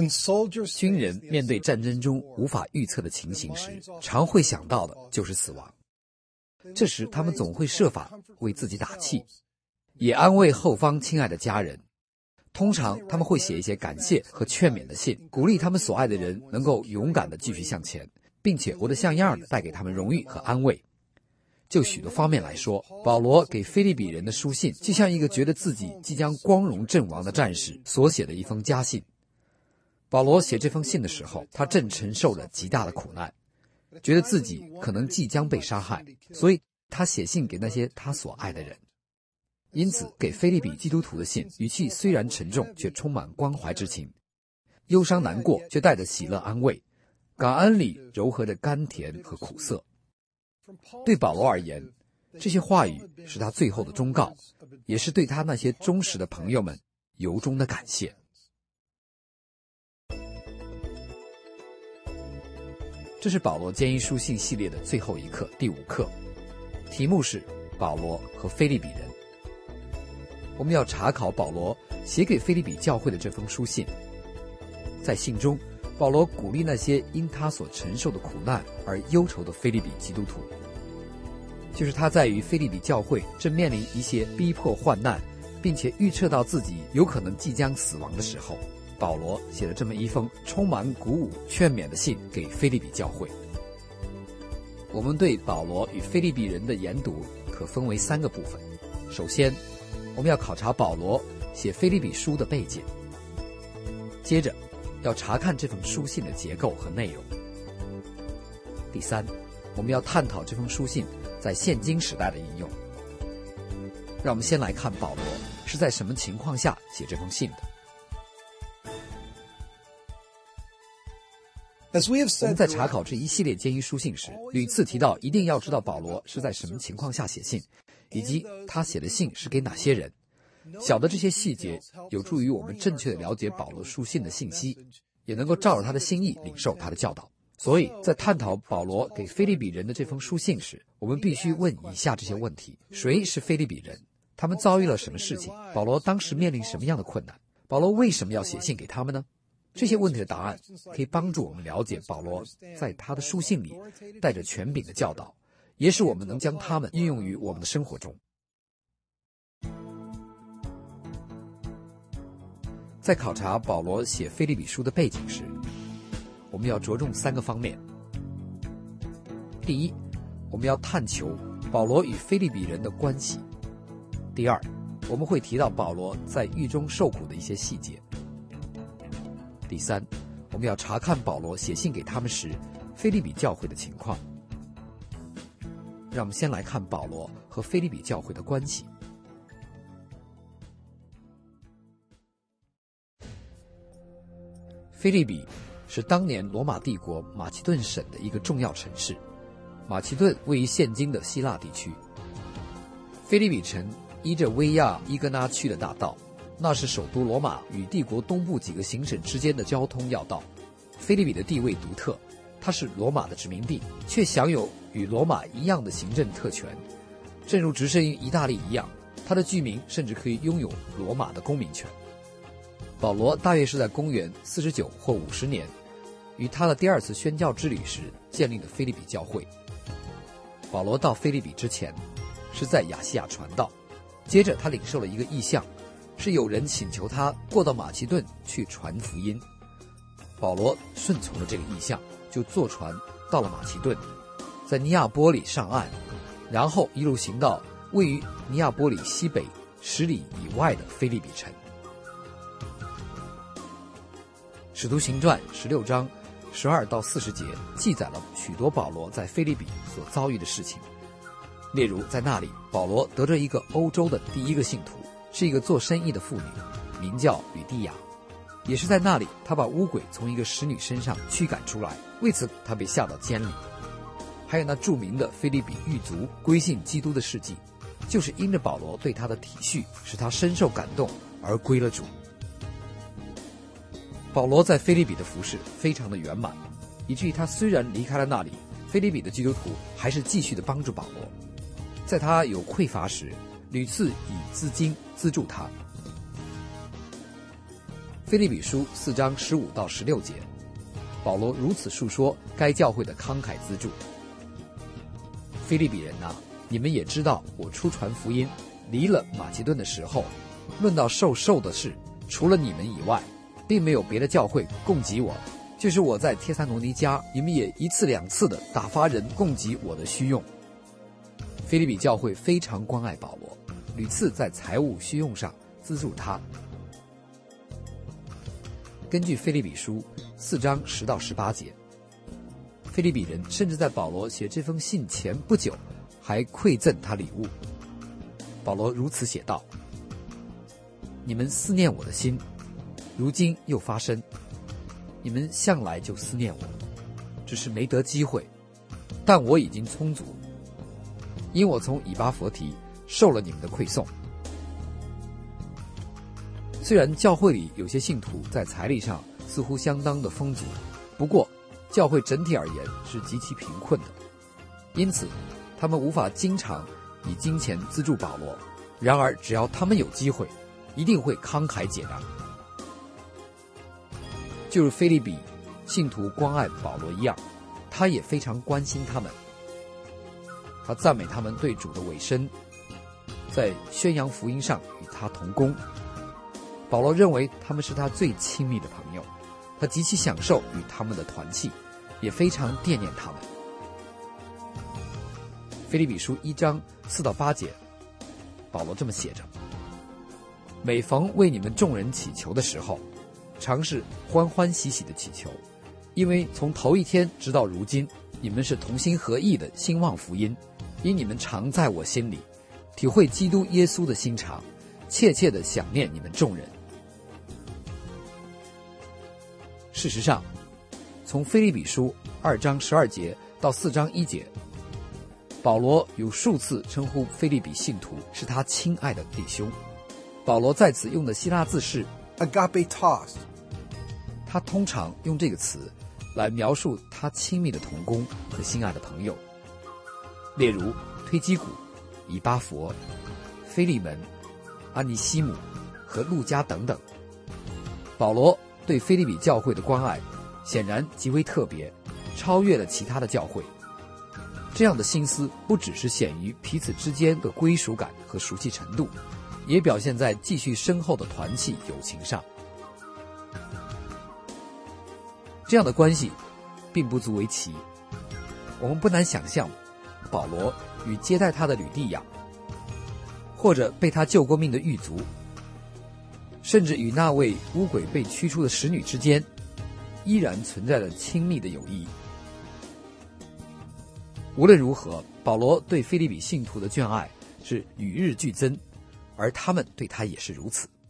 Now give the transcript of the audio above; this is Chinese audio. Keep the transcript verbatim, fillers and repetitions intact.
军人面对战争中无法预测的情形时，常会想到的就是死亡。这时他们总会设法为自己打气，也安慰后方亲爱的家人。通常他们会写一些感谢和劝勉的信，鼓励他们所爱的人能够勇敢地继续向前，并且活得像样的带给他们荣誉和安慰。就许多方面来说，保罗给腓立比人的书信就像一个觉得自己即将光荣阵亡的战士所写的一封家信。保罗写这封信的时候，他正承受着极大的苦难，觉得自己可能即将被杀害，所以他写信给那些他所爱的人。因此给腓立比基督徒的信语气虽然沉重，却充满关怀之情，忧伤难过却带着喜乐安慰，感恩里柔和着甘甜和苦涩。对保罗而言，这些话语是他最后的忠告，也是对他那些忠实的朋友们由衷的感谢。这是保罗监狱书信系列的最后一课，第五课，题目是保罗和腓立比人。我们要查考保罗写给腓立比教会的这封书信。在信中，保罗鼓励那些因他所承受的苦难而忧愁的腓立比基督徒，就是他在于腓立比教会正面临一些逼迫患难，并且预测到自己有可能即将死亡的时候，保罗写了这么一封充满鼓舞劝勉的信给腓立比教会。我们对保罗与腓立比人的研读可分为三个部分。首先，我们要考察保罗写腓立比书的背景，接着要查看这封书信的结构和内容。第三，我们要探讨这封书信在现今时代的应用。让我们先来看保罗是在什么情况下写这封信的。我们在查考这一系列监狱书信时，屡次提到一定要知道保罗是在什么情况下写信，以及他写的信是给哪些人。晓得这些细节有助于我们正确地了解保罗书信的信息，也能够照着他的心意领受他的教导。所以在探讨保罗给腓立比人的这封书信时，我们必须问以下这些问题：谁是腓立比人？他们遭遇了什么事情？保罗当时面临什么样的困难？保罗为什么要写信给他们呢？这些问题的答案可以帮助我们了解保罗在他的书信里带着权柄的教导，也使我们能将它们应用于我们的生活中。在考察保罗写腓立比书的背景时，我们要着重三个方面。第一，我们要探求保罗与腓立比人的关系。第二，我们会提到保罗在狱中受苦的一些细节。第三，我们要查看保罗写信给他们时腓立比教会的情况。让我们先来看保罗和腓立比教会的关系。腓立比是当年罗马帝国马其顿省的一个重要城市，马其顿位于现今的希腊地区。腓立比城依着威亚伊戈纳区的大道，那是首都罗马与帝国东部几个行省之间的交通要道。腓立比的地位独特，它是罗马的殖民地，却享有与罗马一样的行政特权，正如置身于意大利一样，它的居民甚至可以拥有罗马的公民权。保罗大约是在公元四十九或五十年，于他的第二次宣教之旅时建立了腓立比教会。保罗到腓立比之前是在亚细亚传道，接着他领受了一个异象，是有人请求他过到马其顿去传福音。保罗顺从了这个异象，就坐船到了马其顿，在尼亚波里上岸，然后一路行到位于尼亚波里西北十里以外的腓立比城。使徒行传十六章十二到四十节记载了许多保罗在腓立比所遭遇的事情。例如在那里，保罗得着一个欧洲的第一个信徒，是一个做生意的妇女，名叫吕蒂亚。也是在那里，他把污鬼从一个使女身上驱赶出来，为此他被下到监里。还有那著名的腓立比狱卒归信基督的事迹，就是因着保罗对他的体恤，使他深受感动而归了主。保罗在腓立比的服事非常的圆满，以至于他虽然离开了那里，腓立比的基督徒还是继续的帮助保罗，在他有匮乏时屡次以资金资助他。 腓立比书四章十五到十六节，保罗如此述说该教会的慷慨资助。腓立比人啊，你们也知道，我出传福音离了马其顿的时候，论到受受的事，除了你们以外，并没有别的教会供给我。就是我在帖撒罗尼迦，你们也一次两次的打发人供给我的需用。腓立比教会非常关爱保罗，屡次在财务需用上资助他。根据腓立比书四章十到十八节，腓立比人甚至在保罗写这封信前不久，还馈赠他礼物。保罗如此写道：你们思念我的心，如今又发生。你们向来就思念我，只是没得机会，但我已经充足，因我从以巴弗提受了你们的馈送。虽然教会里有些信徒在财力上似乎相当的丰足，不过教会整体而言是极其贫困的，因此他们无法经常以金钱资助保罗。然而只要他们有机会，一定会慷慨解囊。就如腓立比信徒关爱保罗一样，他也非常关心他们。他赞美他们对主的委身，在宣扬福音上与他同工。保罗认为他们是他最亲密的朋友，他极其享受与他们的团契，也非常惦念他们。腓立比书一章四到八节，保罗这么写着：每逢为你们众人祈求的时候，常是欢欢喜喜的祈求，因为从头一天直到如今，你们是同心合意的兴旺福音，因你们常在我心里，体会基督耶稣的心肠，切切的想念你们众人。事实上，从腓立比书二章十二节到四章一节，保罗有数次称呼腓立比信徒是他亲爱的弟兄。保罗在此用的希腊字是 agapetos， 他通常用这个词来描述他亲密的同工和心爱的朋友，例如推基古、以巴弗、腓利门、阿尼西姆和路加等等。保罗对腓立比教会的关爱显然极为特别，超越了其他的教会。这样的心思不只是显于彼此之间的归属感和熟悉程度，也表现在继续深厚的团契友情上。这样的关系并不足为奇，我们不难想象保罗与接待他的吕地亚，或者被他救过命的狱卒，甚至与那位污鬼被驱出的使女之间，依然存在着亲密的友谊。无论如何，保罗对腓立比信徒的眷爱是与日俱增，而他们对他也是如此。